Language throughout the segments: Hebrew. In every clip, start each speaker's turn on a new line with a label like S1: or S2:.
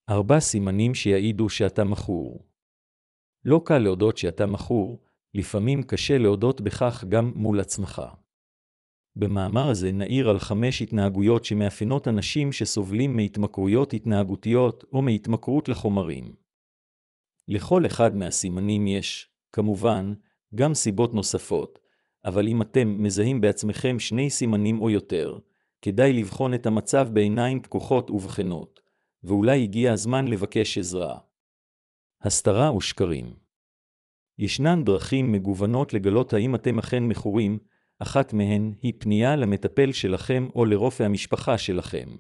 S1: 4 סימנים שיעידו שאתה מכור. לא קל להודות שאתה מכור, לפעמים קשה להודות בכך גם מול עצמך. במאמר הזה נעיר על 5 התנהגויות שמאפיינות אנשים שסובלים מהתמכרויות התנהגותיות או מהתמכרות לחומרים. לכל אחד מהסימנים יש, כמובן, גם סיבות נוספות, אבל אם אתם מזהים בעצמכם 2 סימנים או יותר, כדאי לבחון את המצב בעיניים פקוחות ובכנות, ואולי הגיע הזמן לבקש עזרה. הסתרה ושקרים. ישנן דרכים מגוונות לגלות האם אתם אכן מכורים, אחת מהן היא פנייה למטפל שלכם או לרופא המשפחה שלכם.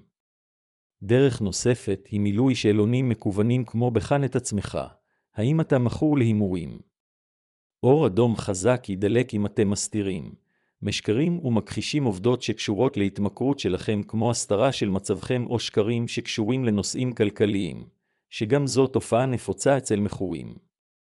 S1: דרך נוספת היא מילוי שאלונים מקוונים כמו בחן את עצמך, האם אתה מכור להימורים. אור אדום חזק ידלק אם אתם מסתירים, משקרים ומכחישים עובדות שקשורות להתמכרות שלכם כמו הסתרה של מצבכם או שקרים שקשורים לנושאים כלכליים, שגם זו תופעה נפוצה אצל מכורים.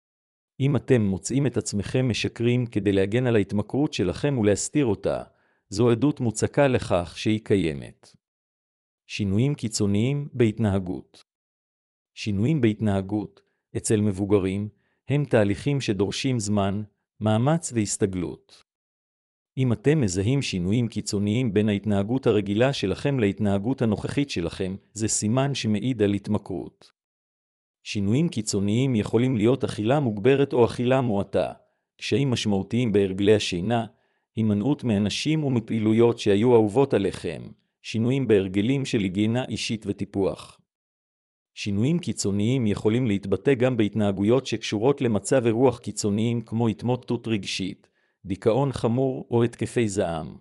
S1: אם אתם מוצאים את עצמכם משקרים כדי להגן על ההתמכרות שלכם ולהסתיר אותה, זו עדות מוצקה לכך שהיא קיימת. שינויים קיצוניים בהתנהגות. שינויים בהתנהגות, אצל מבוגרים, הם תהליכים שדורשים זמן, מאמץ והסתגלות. אם אתם מזהים שינויים קיצוניים בין ההתנהגות הרגילה שלכם להתנהגות הנוכחית שלכם, זה סימן שמעיד על התמכרות. שינויים קיצוניים יכולים להיות אכילה מוגברת או אכילה מועטה, קשיים משמעותיים בהרגלי השינה, הימנעות מאנשים ומפעילויות שהיו אהובות עליכם, שינויים בהרגלים של היגיינה אישית וטיפוח. שינויים קיצוניים יכולים להתבטא גם בהתנהגויות שקשורות למצב רוח קיצוניים כמו התמוטטות רגשית, דיכאון חמור או התקפי זעם.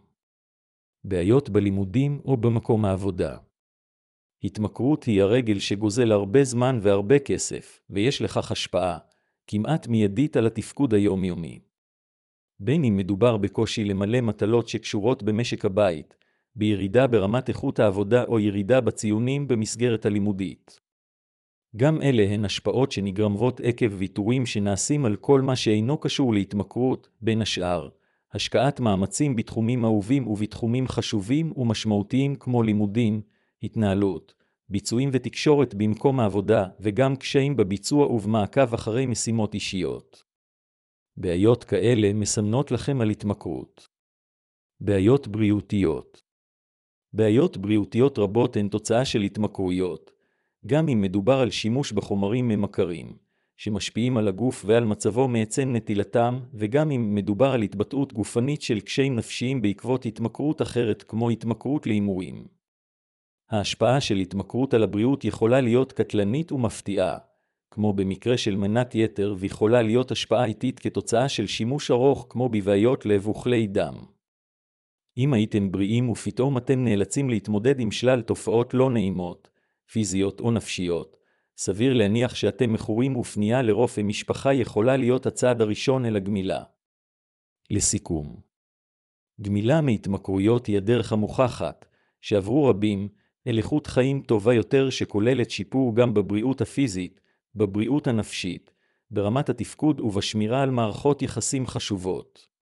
S1: בעיות בלימודים או במקום העבודה. התמכרות היא הרגל שגוזל הרבה זמן והרבה כסף, ויש לכך השפעה, כמעט מיידית על התפקוד היומיומי. בין אם מדובר בקושי למלא מטלות שקשורות במשק הבית, בירידה ברמת איכות העבודה או ירידה בציונים במסגרת הלימודית. גם אלה הן השפעות שנגרמות עקב ויתורים שנעשים על כל מה שאינו קשור להתמכרות, בין השאר, השקעת מאמצים בתחומים אהובים ובתחומים חשובים ומשמעותיים כמו לימודים, התנהלות, ביצועים ותקשורת במקום העבודה וגם קשיים בביצוע ובמעקב אחרי משימות אישיות. בעיות כאלה מסמנות לכם על התמכרות. בעיות בריאותיות. בעיות בריאותיות רבות הן תוצאה של התמכרויות, גם אם מדובר על שימוש בחומרים ממכרים, שמשפיעים על הגוף ועל מצבו מעצם נטילתם, וגם אם מדובר על התבטאות גופנית של קשיים נפשיים בעקבות התמכרות אחרת כמו התמכרות להימורים. ההשפעה של התמכרות על הבריאות יכולה להיות קטלנית ומפתיעה, כמו במקרה של מנת יתר, ויכולה להיות השפעה איטית כתוצאה של שימוש ארוך כמו בבעיות לב וכלי דם. אם הייתם בריאים ופתאום אתם נאלצים להתמודד עם שלל תופעות לא נעימות, פיזיות או נפשיות, סביר להניח שאתם מכורים ופנייה לרופא משפחה יכולה להיות הצעד הראשון אל הגמילה. לסיכום, גמילה מהתמכרויות היא הדרך המוכחת, שעברו רבים, אל איכות חיים טובה יותר שכוללת שיפור גם בבריאות הפיזית, בבריאות הנפשית, ברמת התפקוד ובשמירה על מערכות יחסים חשובות.